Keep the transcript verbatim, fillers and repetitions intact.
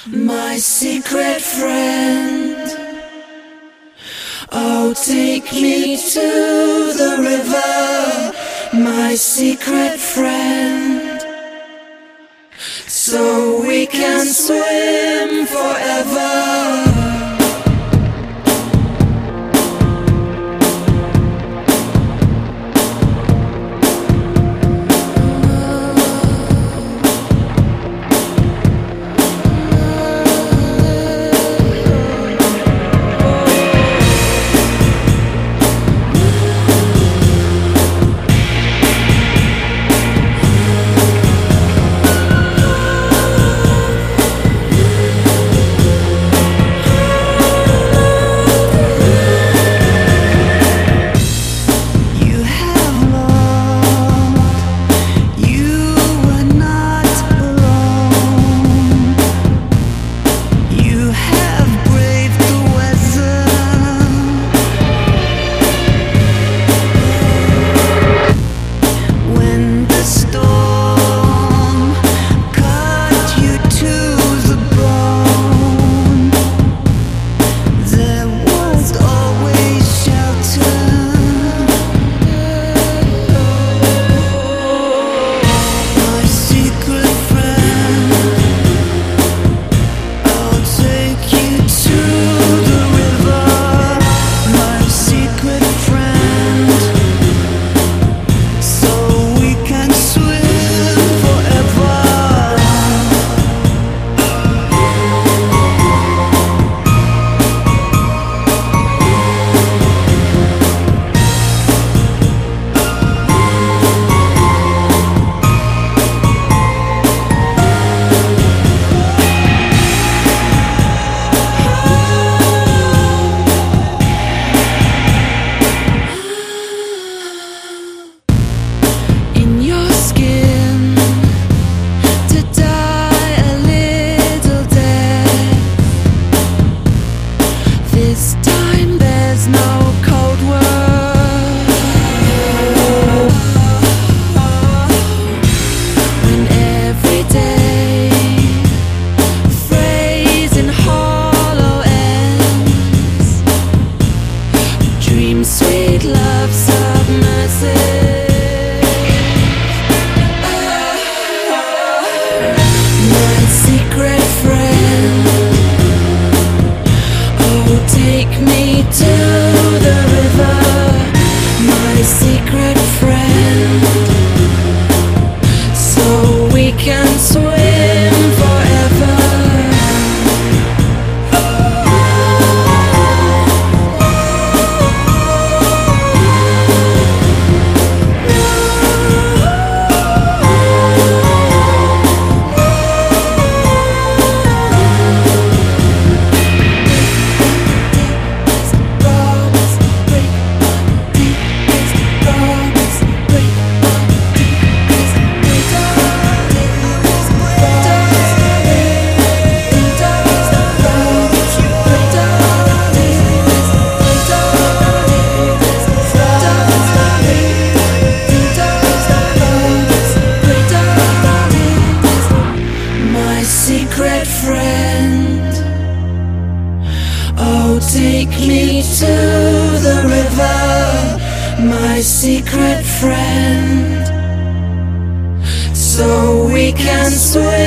My secret friend, oh, take me to the river, my secret friend, so we can swim forever. Sweet love submersive. My secret friend, oh, take me to the river, my secret friend, so we can swim forever. Secret friend, oh, take me to the river, my secret friend, so we can swim